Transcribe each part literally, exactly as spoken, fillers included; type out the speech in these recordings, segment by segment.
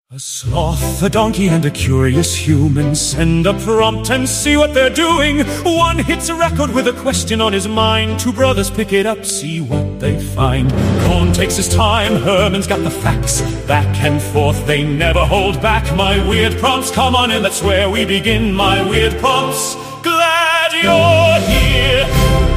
A sloth, a donkey, and a curious human send a prompt and see what they're doing. One hits a record with a question on his mind. Two brothers pick it up, see what they find. Cohn takes his time, Herman's got the facts. Back and forth, they never hold back. My weird prompts, come on in, that's where we begin. My weird prompts, glad you're here.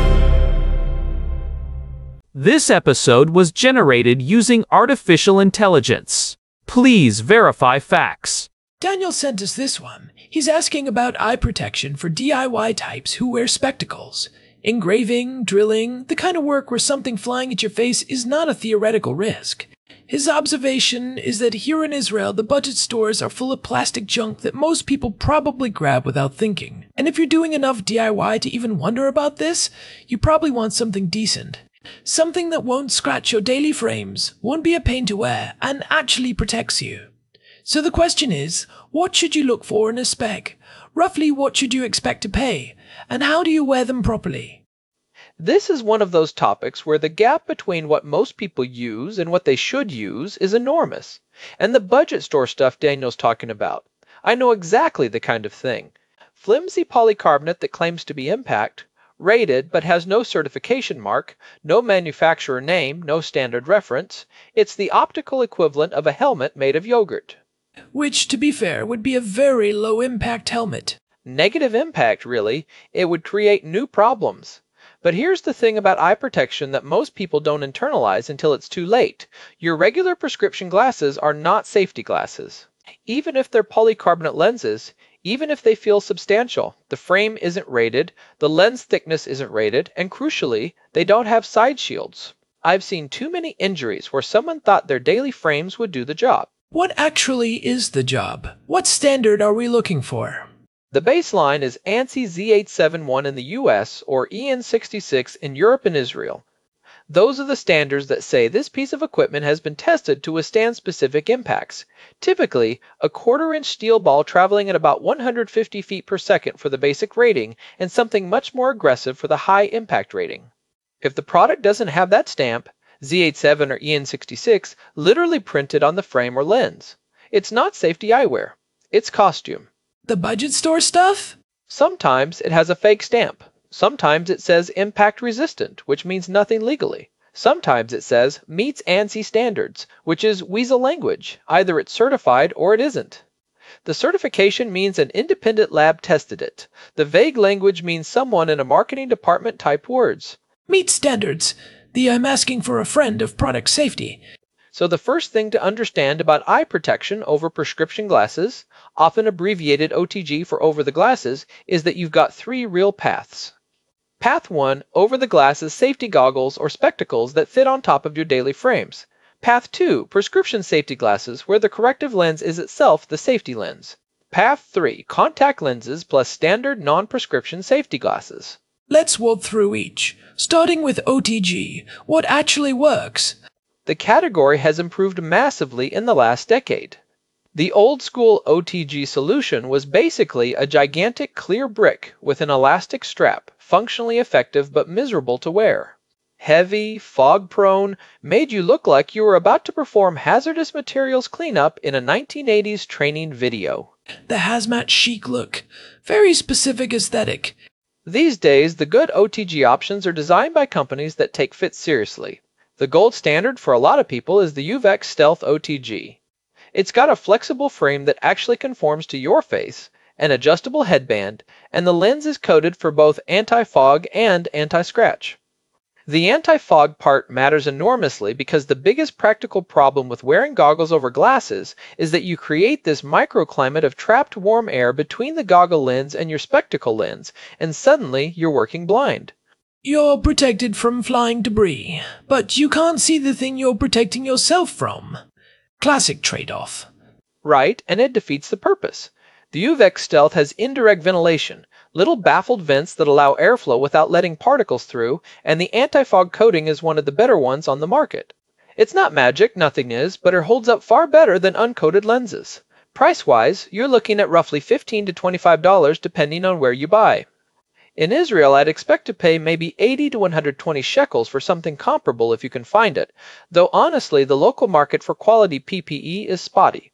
This episode was generated using artificial intelligence. Please verify facts. Daniel sent us this one. He's asking about eye protection for D I Y types who wear spectacles. Engraving, drilling, the kind of work where something flying at your face is not a theoretical risk. His observation is that here in Israel, the budget stores are full of plastic junk that most people probably grab without thinking. And if you're doing enough D I Y to even wonder about this, you probably want something decent. Something that won't scratch your daily frames, won't be a pain to wear, and actually protects you. So the question is, what should you look for in a spec? Roughly, what should you expect to pay? And how do you wear them properly? This is one of those topics where the gap between what most people use and what they should use is enormous. And the budget store stuff Daniel's talking about, I know exactly the kind of thing. Flimsy polycarbonate that claims to be Impact, rated but has no certification mark, no manufacturer name, no standard reference. It's the optical equivalent of a helmet made of yogurt. Which, to be fair, would be a very low-impact helmet. Negative impact, really. It would create new problems. But here's the thing about eye protection that most people don't internalize until it's too late. Your regular prescription glasses are not safety glasses. Even if they're polycarbonate lenses, even if they feel substantial, the frame isn't rated, the lens thickness isn't rated, and crucially, they don't have side shields. I've seen too many injuries where someone thought their daily frames would do the job. What actually is the job? What standard are we looking for? The baseline is ANSI Z eight seven one in the U S or E N sixty-six in Europe and Israel. Those are the standards that say this piece of equipment has been tested to withstand specific impacts. Typically, a quarter-inch steel ball traveling at about one hundred fifty feet per second for the basic rating, and something much more aggressive for the high impact rating. If the product doesn't have that stamp, Z eighty-seven or E N sixty-six, literally printed on the frame or lens. It's not safety eyewear. It's costume. The budget store stuff? Sometimes it has a fake stamp. Sometimes it says impact resistant, which means nothing legally. Sometimes it says meets ANSI standards, which is weasel language. Either it's certified or it isn't. The certification means an independent lab tested it. The vague language means someone in a marketing department typed words. Meet standards. The I'm asking for a friend of product safety. So the first thing to understand about eye protection over prescription glasses, often abbreviated O T G for over the glasses, is that you've got three real paths. Path one, over the glasses safety goggles or spectacles that fit on top of your daily frames. Path two, prescription safety glasses where the corrective lens is itself the safety lens. Path three, contact lenses plus standard non-prescription safety glasses. Let's walk through each, starting with O T G. What actually works? The category has improved massively in the last decade. The old-school O T G solution was basically a gigantic clear brick with an elastic strap, functionally effective but miserable to wear. Heavy, fog-prone, made you look like you were about to perform hazardous materials cleanup in a nineteen eighties training video. The hazmat chic look. Very specific aesthetic. These days, the good O T G options are designed by companies that take fit seriously. The gold standard for a lot of people is the Uvex Stealth O T G. It's got a flexible frame that actually conforms to your face, an adjustable headband, and the lens is coated for both anti-fog and anti-scratch. The anti-fog part matters enormously because the biggest practical problem with wearing goggles over glasses is that you create this microclimate of trapped warm air between the goggle lens and your spectacle lens, and suddenly you're working blind. You're protected from flying debris, but you can't see the thing you're protecting yourself from. Classic trade-off. Right, and it defeats the purpose. The Uvex Stealth has indirect ventilation, little baffled vents that allow airflow without letting particles through, and the anti-fog coating is one of the better ones on the market. It's not magic, nothing is, but it holds up far better than uncoated lenses. Price-wise, you're looking at roughly fifteen to twenty-five dollars depending on where you buy. In Israel, I'd expect to pay maybe eighty to one hundred twenty shekels for something comparable if you can find it, though honestly the local market for quality P P E is spotty.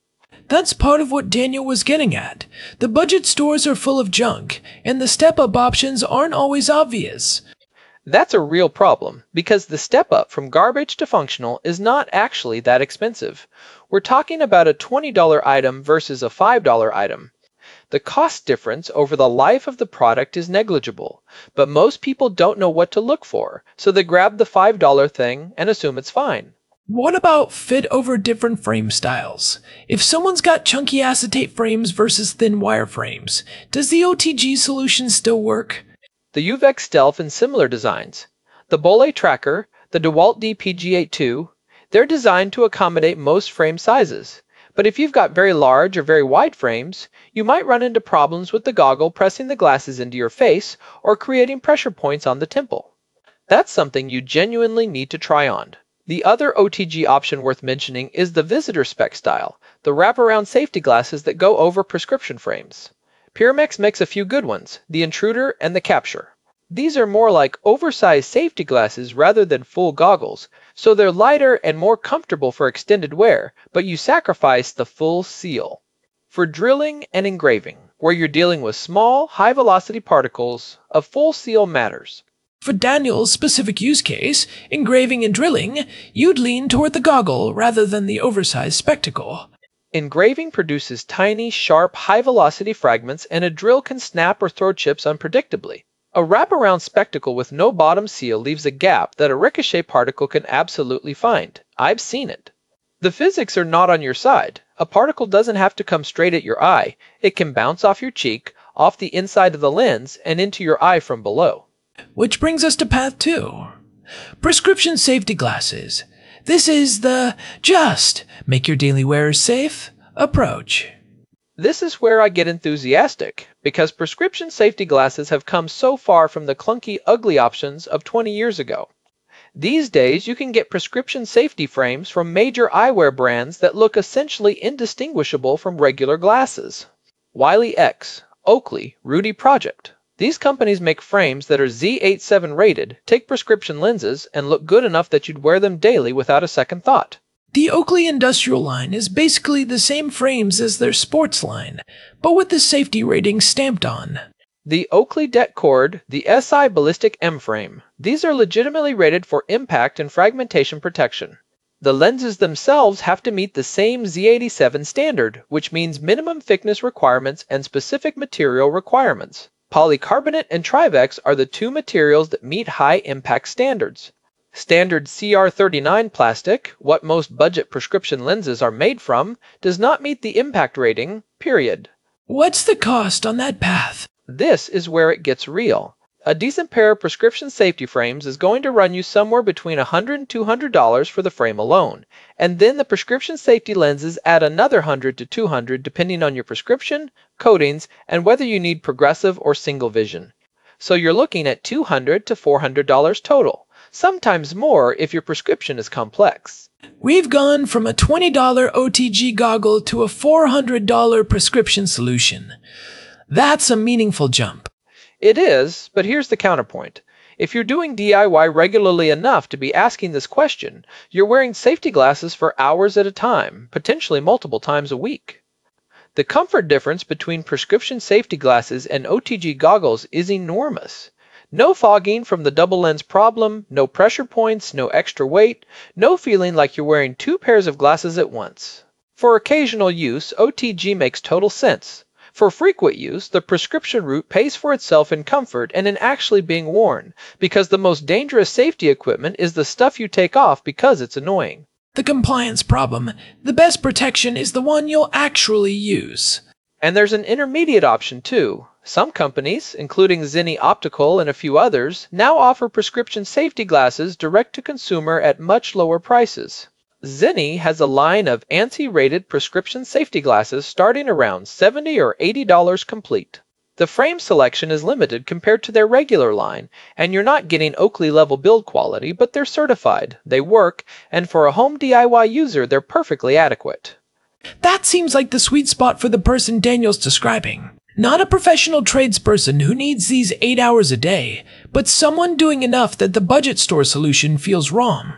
That's part of what Daniel was getting at. The budget stores are full of junk, and the step-up options aren't always obvious. That's a real problem, because the step up from garbage to functional is not actually that expensive. We're talking about a twenty dollar item versus a five dollar item. The cost difference over the life of the product is negligible, but most people don't know what to look for, so they grab the five dollar thing and assume it's fine. What about fit over different frame styles? If someone's got chunky acetate frames versus thin wire frames, does the O T G solution still work? The U V E X Stealth and similar designs, the Bolle Tracker, the DeWalt D P G eighty-two, they're designed to accommodate most frame sizes. But if you've got very large or very wide frames, you might run into problems with the goggle pressing the glasses into your face or creating pressure points on the temple. That's something you genuinely need to try on. The other O T G option worth mentioning is the visitor spec style, the wraparound safety glasses that go over prescription frames. Pyramex makes a few good ones, the Intruder and the Capture. These are more like oversized safety glasses rather than full goggles, so they're lighter and more comfortable for extended wear, but you sacrifice the full seal. For drilling and engraving, where you're dealing with small, high-velocity particles, a full seal matters. For Daniel's specific use case, engraving and drilling, you'd lean toward the goggle rather than the oversized spectacle. Engraving produces tiny, sharp, high-velocity fragments, and a drill can snap or throw chips unpredictably. A wraparound spectacle with no bottom seal leaves a gap that a ricochet particle can absolutely find. I've seen it. The physics are not on your side. A particle doesn't have to come straight at your eye. It can bounce off your cheek, off the inside of the lens, and into your eye from below. Which brings us to path two. Prescription safety glasses. This is the just make your daily wearers safe approach. This is where I get enthusiastic, because prescription safety glasses have come so far from the clunky, ugly options of twenty years ago. These days, you can get prescription safety frames from major eyewear brands that look essentially indistinguishable from regular glasses. Wiley X, Oakley, Rudy Project. These companies make frames that are Z eighty-seven rated, take prescription lenses, and look good enough that you'd wear them daily without a second thought. The Oakley Industrial line is basically the same frames as their sports line, but with the safety rating stamped on. The Oakley Det-Cord, the S I Ballistic M frame. These are legitimately rated for impact and fragmentation protection. The lenses themselves have to meet the same Z eighty-seven standard, which means minimum thickness requirements and specific material requirements. Polycarbonate and Trivex are the two materials that meet high impact standards. Standard C R thirty-nine plastic, what most budget prescription lenses are made from, does not meet the impact rating, period. What's the cost on that path? This is where it gets real. A decent pair of prescription safety frames is going to run you somewhere between one hundred dollars and two hundred dollars for the frame alone, and then the prescription safety lenses add another one hundred to two hundred dollars depending on your prescription, coatings, and whether you need progressive or single vision. So you're looking at two hundred to four hundred dollars total, sometimes more if your prescription is complex. We've gone from a twenty dollar O T G goggle to a four hundred dollar prescription solution. That's a meaningful jump. It is, but here's the counterpoint. If you're doing D I Y regularly enough to be asking this question, you're wearing safety glasses for hours at a time, potentially multiple times a week. The comfort difference between prescription safety glasses and O T G goggles is enormous. No fogging from the double lens problem, no pressure points, no extra weight, no feeling like you're wearing two pairs of glasses at once. For occasional use, O T G makes total sense. For frequent use, the prescription route pays for itself in comfort and in actually being worn, because the most dangerous safety equipment is the stuff you take off because it's annoying. The compliance problem. The best protection is the one you'll actually use. And there's an intermediate option too. Some companies, including Zenni Optical and a few others, now offer prescription safety glasses direct to consumer at much lower prices. Zenni has a line of ANSI rated prescription safety glasses starting around seventy or eighty dollars complete. The frame selection is limited compared to their regular line, and you're not getting Oakley level build quality, but they're certified, they work, and for a home D I Y user, they're perfectly adequate. That seems like the sweet spot for the person Daniel's describing. Not a professional tradesperson who needs these eight hours a day, but someone doing enough that the budget store solution feels wrong.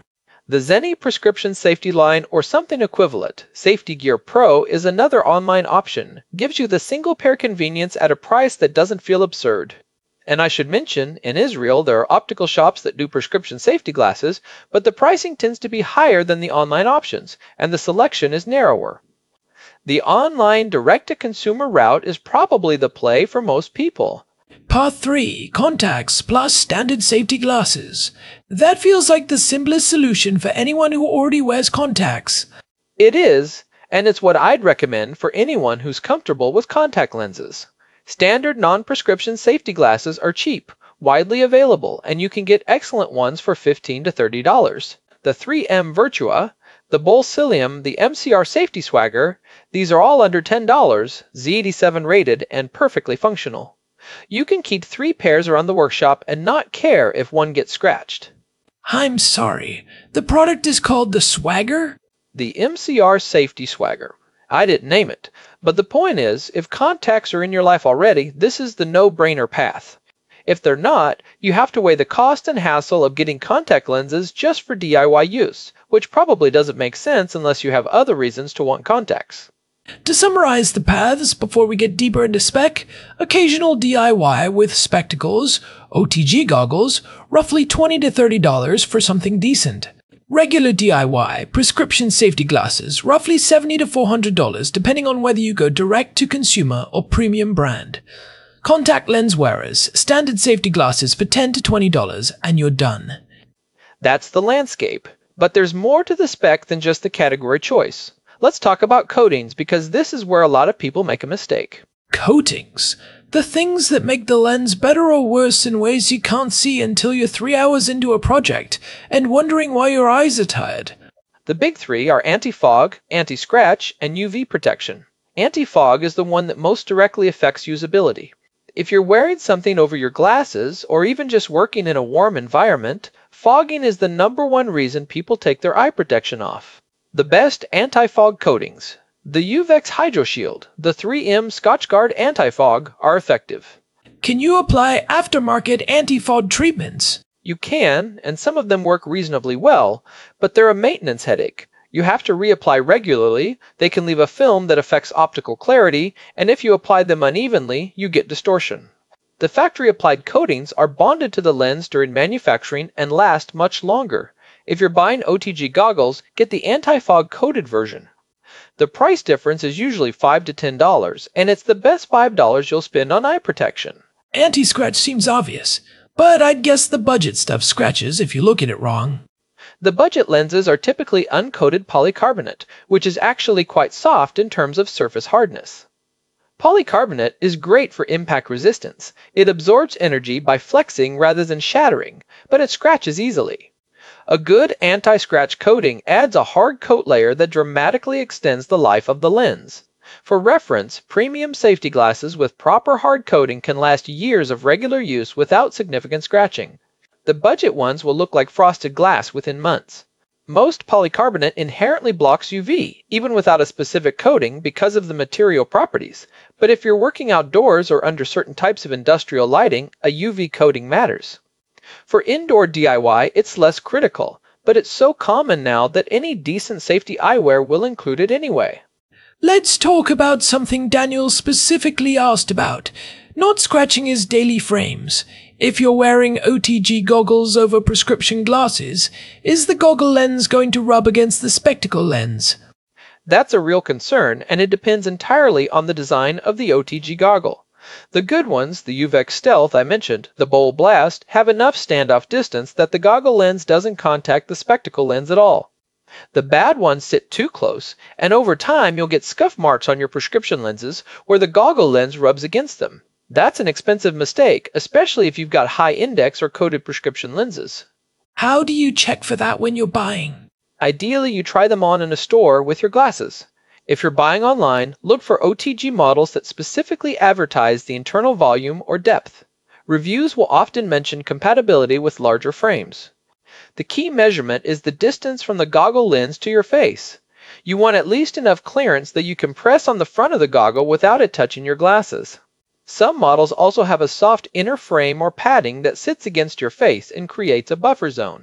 The Zenni Prescription Safety Line or something equivalent, Safety Gear Pro, is another online option. Gives you the single pair convenience at a price that doesn't feel absurd. And I should mention, in Israel there are optical shops that do prescription safety glasses, but the pricing tends to be higher than the online options, and the selection is narrower. The online direct-to-consumer route is probably the play for most people. Part three. Contacts plus standard safety glasses. That feels like the simplest solution for anyone who already wears contacts. It is, and it's what I'd recommend for anyone who's comfortable with contact lenses. Standard non-prescription safety glasses are cheap, widely available, and you can get excellent ones for fifteen to thirty dollars. The three M Virtua, the Bolsilium, the M C R Safety Swagger, these are all under ten dollars, Z eighty-seven rated, and perfectly functional. You can keep three pairs around the workshop and not care if one gets scratched. I'm sorry. The product is called the Swagger? The M C R Safety Swagger. I didn't name it, but the point is, if contacts are in your life already, this is the no-brainer path. If they're not, you have to weigh the cost and hassle of getting contact lenses just for D I Y use, which probably doesn't make sense unless you have other reasons to want contacts. To summarize the paths before we get deeper into spec, occasional D I Y with spectacles, O T G goggles, roughly twenty to thirty dollars for something decent. Regular D I Y, prescription safety glasses, roughly seventy to four hundred dollars depending on whether you go direct to consumer or premium brand. Contact lens wearers, standard safety glasses for ten to twenty dollars, and you're done. That's the landscape, but there's more to the spec than just the category choice. Let's talk about coatings, because this is where a lot of people make a mistake. Coatings? The things that make the lens better or worse in ways you can't see until you're three hours into a project and wondering why your eyes are tired. The big three are anti-fog, anti-scratch, and U V protection. Anti-fog is the one that most directly affects usability. If you're wearing something over your glasses, or even just working in a warm environment, fogging is the number one reason people take their eye protection off. The best anti-fog coatings, the U V E X Hydro Shield, the three M Scotchgard Anti-Fog, are effective. Can you apply aftermarket anti-fog treatments? You can, and some of them work reasonably well, but they're a maintenance headache. You have to reapply regularly, they can leave a film that affects optical clarity, and if you apply them unevenly, you get distortion. The factory-applied coatings are bonded to the lens during manufacturing and last much longer. If you're buying O T G goggles, get the anti-fog coated version. The price difference is usually five to ten dollars, and it's the best five dollars you'll spend on eye protection. Anti-scratch seems obvious, but I'd guess the budget stuff scratches if you look at it wrong. The budget lenses are typically uncoated polycarbonate, which is actually quite soft in terms of surface hardness. Polycarbonate is great for impact resistance. It absorbs energy by flexing rather than shattering, but it scratches easily. A good anti-scratch coating adds a hard coat layer that dramatically extends the life of the lens. For reference, premium safety glasses with proper hard coating can last years of regular use without significant scratching. The budget ones will look like frosted glass within months. Most polycarbonate inherently blocks U V, even without a specific coating because of the material properties. But if you're working outdoors or under certain types of industrial lighting, a U V coating matters. For indoor D I Y, it's less critical, but it's so common now that any decent safety eyewear will include it anyway. Let's talk about something Daniel specifically asked about, not scratching his daily frames. If you're wearing O T G goggles over prescription glasses, is the goggle lens going to rub against the spectacle lens? That's a real concern, and it depends entirely on the design of the O T G goggle. The good ones, the U V E X Stealth I mentioned, the Bowl Blast, have enough standoff distance that the goggle lens doesn't contact the spectacle lens at all. The bad ones sit too close, and over time you'll get scuff marks on your prescription lenses where the goggle lens rubs against them. That's an expensive mistake, especially if you've got high index or coated prescription lenses. How do you check for that when you're buying? Ideally, you try them on in a store with your glasses. If you're buying online, look for O T G models that specifically advertise the internal volume or depth. Reviews will often mention compatibility with larger frames. The key measurement is the distance from the goggle lens to your face. You want at least enough clearance that you can press on the front of the goggle without it touching your glasses. Some models also have a soft inner frame or padding that sits against your face and creates a buffer zone.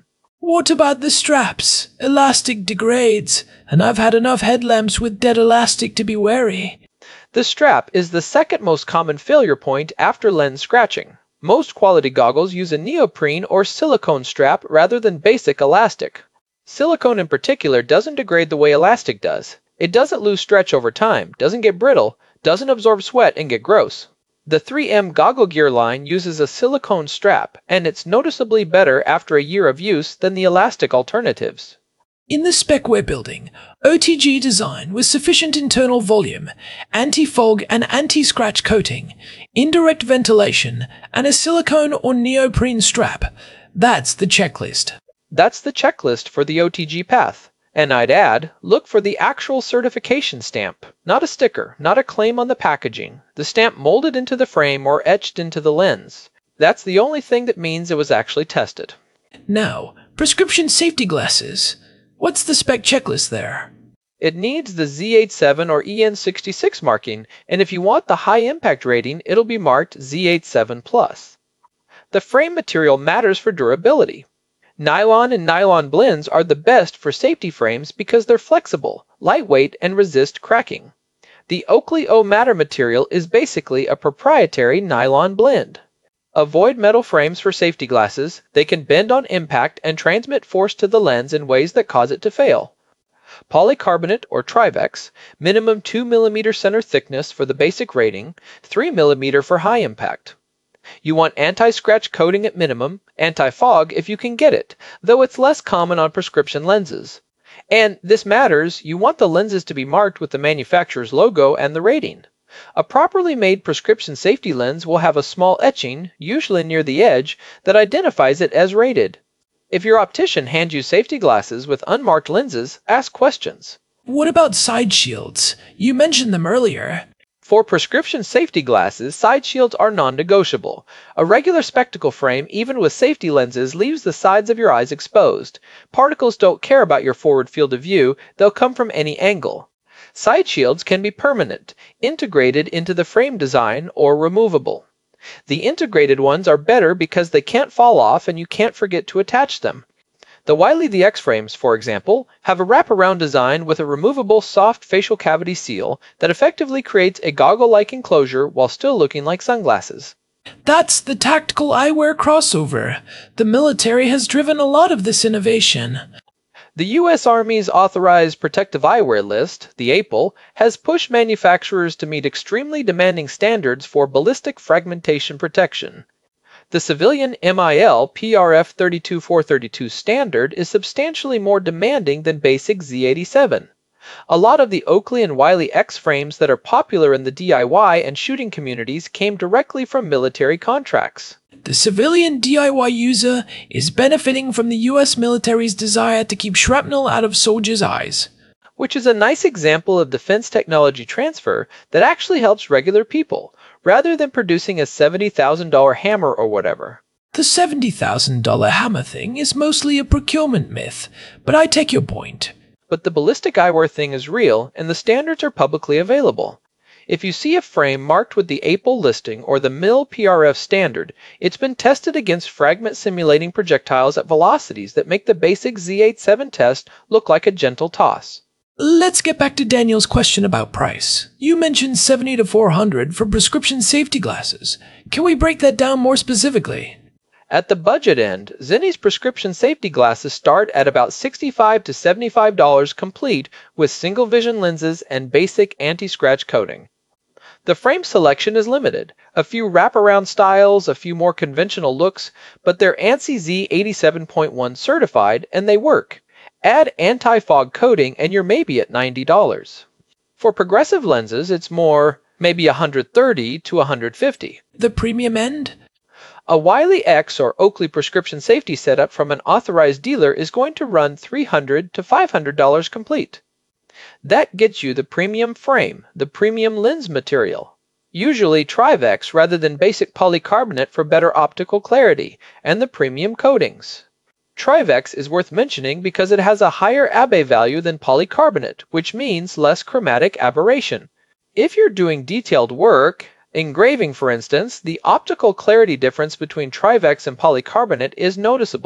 What about the straps? Elastic degrades, and I've had enough headlamps with dead elastic to be wary. The strap is the second most common failure point after lens scratching. Most quality goggles use a neoprene or silicone strap rather than basic elastic. Silicone in particular doesn't degrade the way elastic does. It doesn't lose stretch over time, doesn't get brittle, doesn't absorb sweat and get gross. The three M Goggle Gear line uses a silicone strap, and it's noticeably better after a year of use than the elastic alternatives. In the spec we're building, O T G design with sufficient internal volume, anti-fog and anti-scratch coating, indirect ventilation, and a silicone or neoprene strap. That's the checklist. That's the checklist for the O T G path. And I'd add, look for the actual certification stamp, not a sticker, not a claim on the packaging, the stamp molded into the frame or etched into the lens. That's the only thing that means it was actually tested. Now, prescription safety glasses. What's the spec checklist there? It needs the Z eighty-seven or E N sixty-six marking, and if you want the high impact rating, it'll be marked Z eighty-seven plus. The frame material matters for durability. Nylon and nylon blends are the best for safety frames because they're flexible, lightweight, and resist cracking. The Oakley O-Matter material is basically a proprietary nylon blend. Avoid metal frames for safety glasses. They can bend on impact and transmit force to the lens in ways that cause it to fail. Polycarbonate or Trivex, minimum two millimeter center thickness for the basic rating, three millimeter for high impact. You want anti-scratch coating at minimum, anti-fog if you can get it, though it's less common on prescription lenses. And this matters, you want the lenses to be marked with the manufacturer's logo and the rating. A properly made prescription safety lens will have a small etching, usually near the edge, that identifies it as rated. If your optician hands you safety glasses with unmarked lenses, ask questions. What about side shields? You mentioned them earlier. For prescription safety glasses, side shields are non-negotiable. A regular spectacle frame, even with safety lenses, leaves the sides of your eyes exposed. Particles don't care about your forward field of view, they'll come from any angle. Side shields can be permanent, integrated into the frame design, or removable. The integrated ones are better because they can't fall off and you can't forget to attach them. The Wiley the X frames, for example, have a wraparound design with a removable soft facial cavity seal that effectively creates a goggle-like enclosure while still looking like sunglasses. That's the tactical eyewear crossover. The military has driven a lot of this innovation. The U S Army's Authorized Protective Eyewear List, the A P L, has pushed manufacturers to meet extremely demanding standards for ballistic fragmentation protection. The civilian M I L P R F three two four three two standard is substantially more demanding than basic Z eighty-seven. A lot of the Oakley and Wiley X frames that are popular in the D I Y and shooting communities came directly from military contracts. The civilian D I Y user is benefiting from the U S military's desire to keep shrapnel out of soldiers' eyes. Which is a nice example of defense technology transfer that actually helps regular people, rather than producing a seventy thousand dollar hammer or whatever. The seventy thousand dollar hammer thing is mostly a procurement myth, but I take your point. But the ballistic eyewear thing is real, and the standards are publicly available. If you see a frame marked with the A P L listing or the M I L P R F standard, it's been tested against fragment simulating projectiles at velocities that make the basic Z eighty-seven test look like a gentle toss. Let's get back to Daniel's question about price. You mentioned seventy to four hundred for prescription safety glasses. Can we break that down more specifically? At the budget end, Zenni's prescription safety glasses start at about sixty-five to seventy-five dollars complete with single vision lenses and basic anti-scratch coating. The frame selection is limited. A few wraparound styles, a few more conventional looks, but they're ANSI Z eighty-seven point one certified and they work. Add anti-fog coating and you're maybe at ninety dollars. For progressive lenses, it's more, maybe one hundred thirty to one hundred fifty. The premium end? A Wiley X or Oakley prescription safety setup from an authorized dealer is going to run three hundred to five hundred dollars complete. That gets you the premium frame, the premium lens material, usually Trivex rather than basic polycarbonate for better optical clarity, and the premium coatings. Trivex is worth mentioning because it has a higher Abbe value than polycarbonate, which means less chromatic aberration. If you're doing detailed work, engraving for instance, the optical clarity difference between Trivex and polycarbonate is noticeable.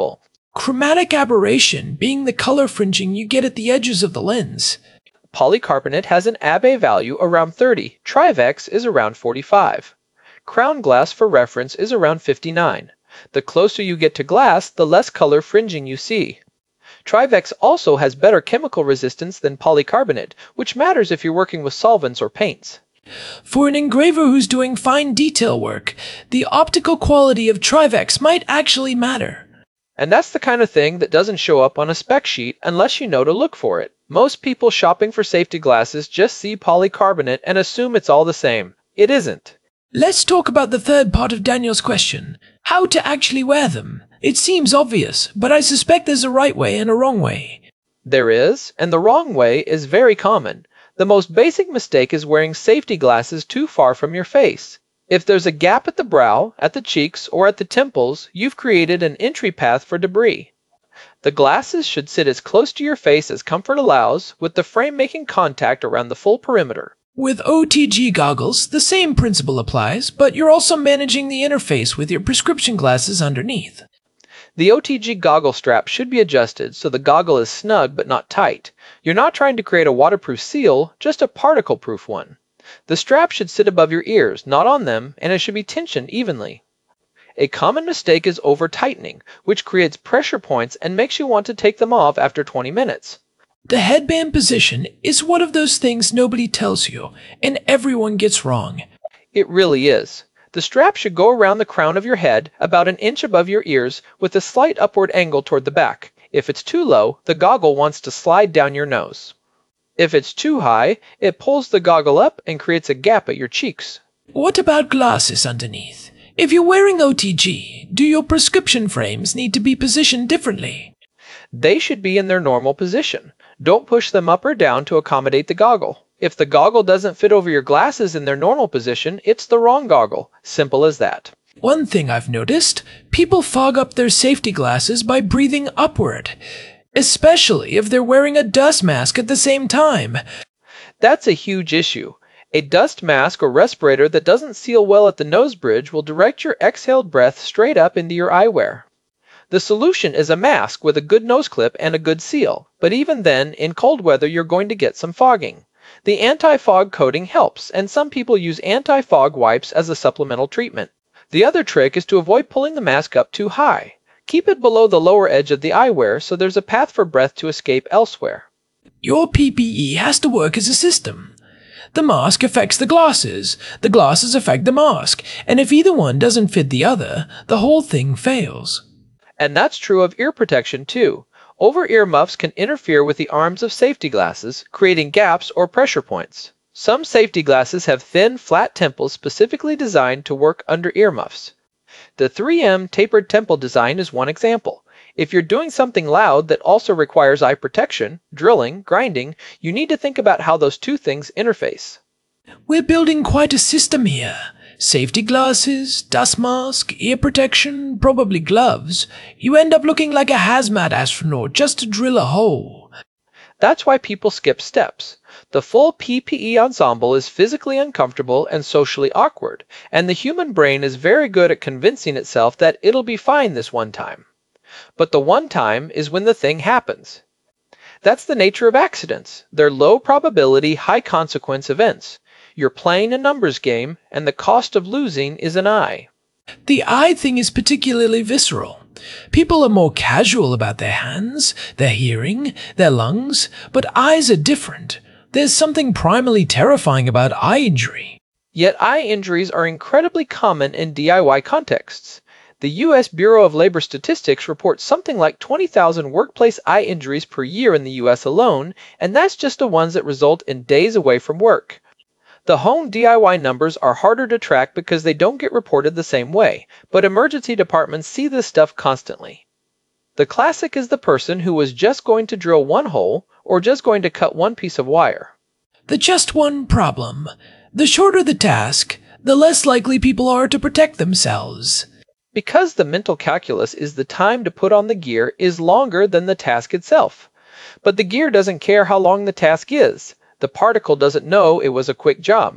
Chromatic aberration being the color fringing you get at the edges of the lens. Polycarbonate has an A B E value around thirty, Trivex is around forty-five. Crown glass, for reference, is around fifty-nine. The closer you get to glass, the less color fringing you see. Trivex also has better chemical resistance than polycarbonate, which matters if you're working with solvents or paints. For an engraver who's doing fine detail work, the optical quality of Trivex might actually matter. And that's the kind of thing that doesn't show up on a spec sheet unless you know to look for it. Most people shopping for safety glasses just see polycarbonate and assume it's all the same. It isn't. Let's talk about the third part of Daniel's question. How to actually wear them. It seems obvious, but I suspect there's a right way and a wrong way. There is, and the wrong way is very common. The most basic mistake is wearing safety glasses too far from your face. If there's a gap at the brow, at the cheeks, or at the temples, you've created an entry path for debris. The glasses should sit as close to your face as comfort allows, with the frame making contact around the full perimeter. With O T G goggles, the same principle applies, but you're also managing the interface with your prescription glasses underneath. The O T G goggle strap should be adjusted so the goggle is snug but not tight. You're not trying to create a waterproof seal, just a particle-proof one. The strap should sit above your ears, not on them, and it should be tensioned evenly. A common mistake is over-tightening, which creates pressure points and makes you want to take them off after twenty minutes. The headband position is one of those things nobody tells you, and everyone gets wrong. It really is. The strap should go around the crown of your head, about an inch above your ears, with a slight upward angle toward the back. If it's too low, the goggle wants to slide down your nose. If it's too high, it pulls the goggle up and creates a gap at your cheeks. What about glasses underneath? If you're wearing O T G, do your prescription frames need to be positioned differently? They should be in their normal position. Don't push them up or down to accommodate the goggle. If the goggle doesn't fit over your glasses in their normal position, it's the wrong goggle. Simple as that. One thing I've noticed, people fog up their safety glasses by breathing upward, especially if they're wearing a dust mask at the same time. That's a huge issue. A dust mask or respirator that doesn't seal well at the nose bridge will direct your exhaled breath straight up into your eyewear. The solution is a mask with a good nose clip and a good seal, but even then, in cold weather, you're going to get some fogging. The anti-fog coating helps, and some people use anti-fog wipes as a supplemental treatment. The other trick is to avoid pulling the mask up too high. Keep it below the lower edge of the eyewear so there's a path for breath to escape elsewhere. Your P P E has to work as a system. The mask affects the glasses, the glasses affect the mask, and if either one doesn't fit the other, the whole thing fails. And that's true of ear protection too. Over-ear muffs can interfere with the arms of safety glasses, creating gaps or pressure points. Some safety glasses have thin, flat temples specifically designed to work under earmuffs. The three M tapered temple design is one example. If you're doing something loud that also requires eye protection, drilling, grinding, you need to think about how those two things interface. We're building quite a system here. Safety glasses, dust mask, ear protection, probably gloves. You end up looking like a hazmat astronaut just to drill a hole. That's why people skip steps. The full P P E ensemble is physically uncomfortable and socially awkward, and the human brain is very good at convincing itself that it'll be fine this one time. But the one time is when the thing happens. That's the nature of accidents. They're low probability, high consequence events. You're playing a numbers game, and the cost of losing is an eye. The eye thing is particularly visceral. People are more casual about their hands, their hearing, their lungs, but eyes are different. There's something primally terrifying about eye injury. Yet eye injuries are incredibly common in D I Y contexts. The U S Bureau of Labor Statistics reports something like twenty thousand workplace eye injuries per year in the U S alone, and that's just the ones that result in days away from work. The home D I Y numbers are harder to track because they don't get reported the same way, but emergency departments see this stuff constantly. The classic is the person who was just going to drill one hole or just going to cut one piece of wire. The just one problem. The shorter the task, the less likely people are to protect themselves. Because the mental calculus is the time to put on the gear is longer than the task itself. But the gear doesn't care how long the task is. The particle doesn't know it was a quick job.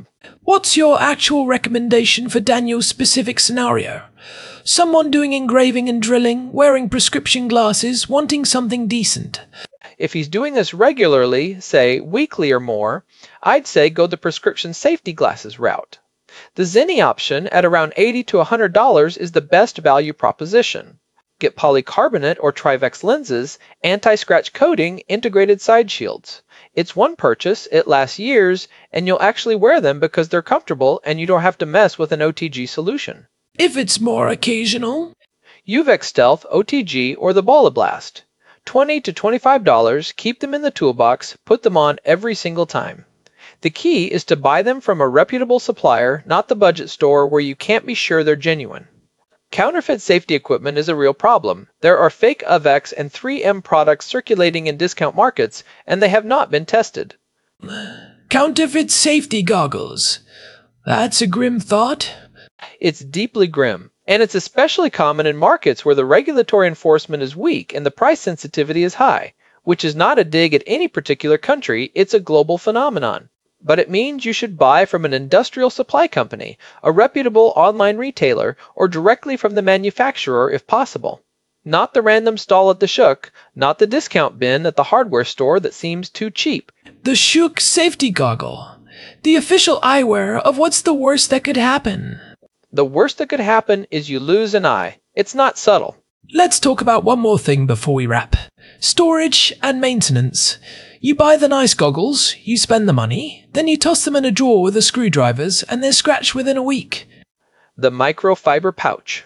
What's your actual recommendation for Daniel's specific scenario? Someone doing engraving and drilling, wearing prescription glasses, wanting something decent. If he's doing this regularly, say weekly or more, I'd say go the prescription safety glasses route. The Zenni option at around eighty to one hundred dollars is the best value proposition. Get polycarbonate or Trivex lenses, anti-scratch coating, integrated side shields. It's one purchase, it lasts years, and you'll actually wear them because they're comfortable and you don't have to mess with an O T G solution. If it's more occasional, U V E C Stealth, O T G, or the Boloblast. twenty to twenty-five dollars, keep them in the toolbox, put them on every single time. The key is to buy them from a reputable supplier, not the budget store where you can't be sure they're genuine. Counterfeit safety equipment is a real problem. There are fake U V E C and three M products circulating in discount markets, and they have not been tested. Counterfeit safety goggles. That's a grim thought. It's deeply grim, and it's especially common in markets where the regulatory enforcement is weak and the price sensitivity is high, which is not a dig at any particular country, it's a global phenomenon. But it means you should buy from an industrial supply company, a reputable online retailer, or directly from the manufacturer if possible. Not the random stall at the Shook, not the discount bin at the hardware store that seems too cheap. The Shook safety goggle. The official eyewear of what's the worst that could happen. The worst that could happen is you lose an eye. It's not subtle. Let's talk about one more thing before we wrap. Storage and maintenance. You buy the nice goggles, you spend the money, then you toss them in a drawer with the screwdrivers and they're scratched within a week. The microfiber pouch.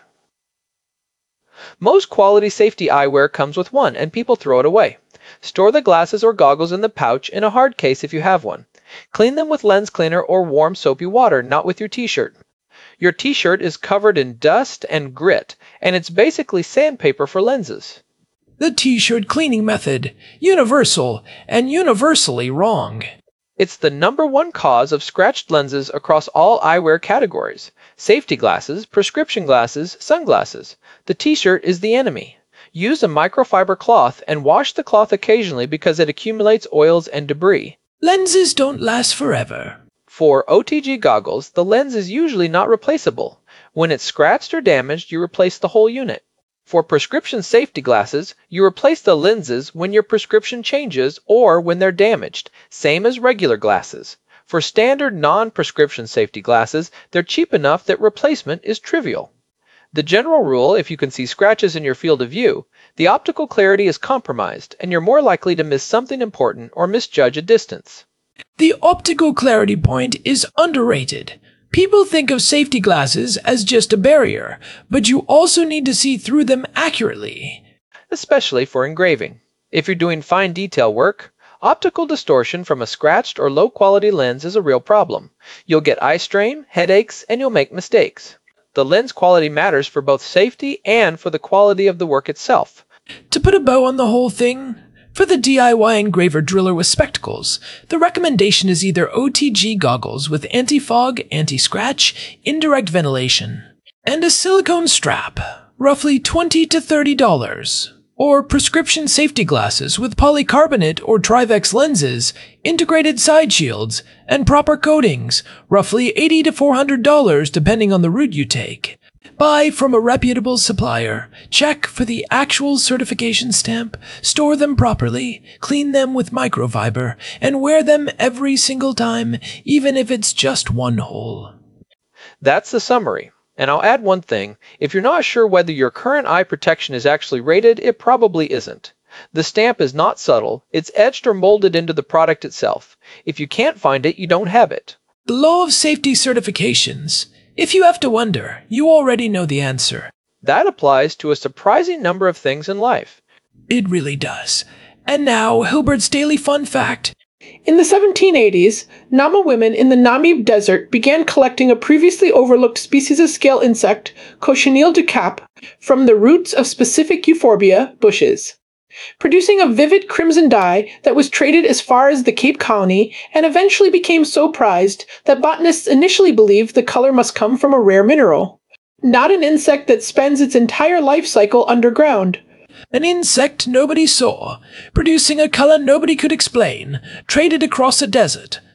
Most quality safety eyewear comes with one and people throw it away. Store the glasses or goggles in the pouch in a hard case if you have one. Clean them with lens cleaner or warm soapy water, not with your t-shirt. Your t-shirt is covered in dust and grit, and it's basically sandpaper for lenses. The t-shirt cleaning method. Universal and universally wrong. It's the number one cause of scratched lenses across all eyewear categories. Safety glasses, prescription glasses, sunglasses. The t-shirt is the enemy. Use a microfiber cloth and wash the cloth occasionally because it accumulates oils and debris. Lenses don't last forever. For O T G goggles, the lens is usually not replaceable. When it's scratched or damaged, you replace the whole unit. For prescription safety glasses, you replace the lenses when your prescription changes or when they're damaged, same as regular glasses. For standard non-prescription safety glasses, they're cheap enough that replacement is trivial. The general rule, if you can see scratches in your field of view, the optical clarity is compromised and you're more likely to miss something important or misjudge a distance. The optical clarity point is underrated. People think of safety glasses as just a barrier, but you also need to see through them accurately. Especially for engraving. If you're doing fine detail work, optical distortion from a scratched or low-quality lens is a real problem. You'll get eye strain, headaches, and you'll make mistakes. The lens quality matters for both safety and for the quality of the work itself. To put a bow on the whole thing, for the D I Y engraver driller with spectacles, the recommendation is either O T G goggles with anti-fog, anti-scratch, indirect ventilation, and a silicone strap, roughly twenty to thirty dollars, or prescription safety glasses with polycarbonate or Trivex lenses, integrated side shields, and proper coatings, roughly eighty to four hundred dollars depending on the route you take. Buy from a reputable supplier, check for the actual certification stamp, store them properly, clean them with microfiber, and wear them every single time, even if it's just one hole. That's the summary. And I'll add one thing. If you're not sure whether your current eye protection is actually rated, it probably isn't. The stamp is not subtle. It's etched or molded into the product itself. If you can't find it, you don't have it. The law of safety certifications. If you have to wonder, you already know the answer. That applies to a surprising number of things in life. It really does. And now, Hilbert's Daily Fun Fact. In the seventeen eighties, Nama women in the Namib Desert began collecting a previously overlooked species of scale insect, Cochineal du Cap, from the roots of specific euphorbia bushes, producing a vivid crimson dye that was traded as far as the Cape Colony and eventually became so prized that botanists initially believed the color must come from a rare mineral, not an insect that spends its entire life cycle underground. An insect nobody saw, producing a color nobody could explain, traded across a desert.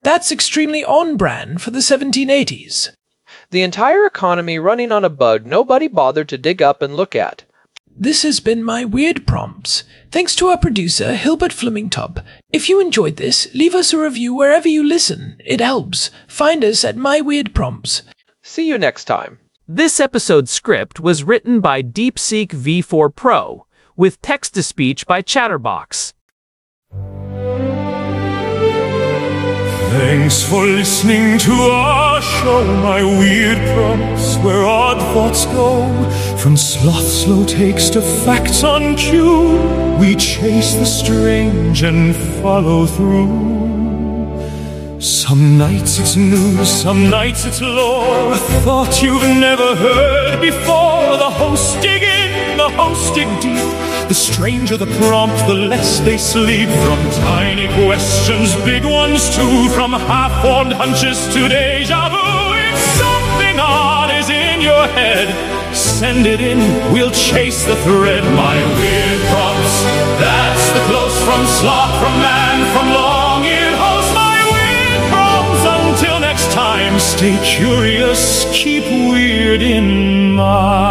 That's extremely on-brand for the seventeen eighties. The entire economy running on a bug nobody bothered to dig up and look at. This has been My Weird Prompts. Thanks to our producer, Hilbert Flemingtop. If you enjoyed this, leave us a review wherever you listen. It helps. Find us at My Weird Prompts. See you next time. This episode's script was written by DeepSeek V four Pro, with text-to-speech by Chatterbox. Thanks for listening to our show, My Weird Prompts, where odd thoughts go. From sloth slow takes to facts on cue, we chase the strange and follow through. Some nights it's news, some nights it's lore, a thought you've never heard before. The hosts dig in, the hosts dig deep. The stranger the prompt, the less they sleep. From tiny questions, big ones too. From half-formed hunches to deja vu. If something odd is in your head, send it in, we'll chase the thread. My Weird Prompts, that's the close from sloth, from man, from long-eared host. My Weird Prompts, until next time, stay curious, keep weird in mind.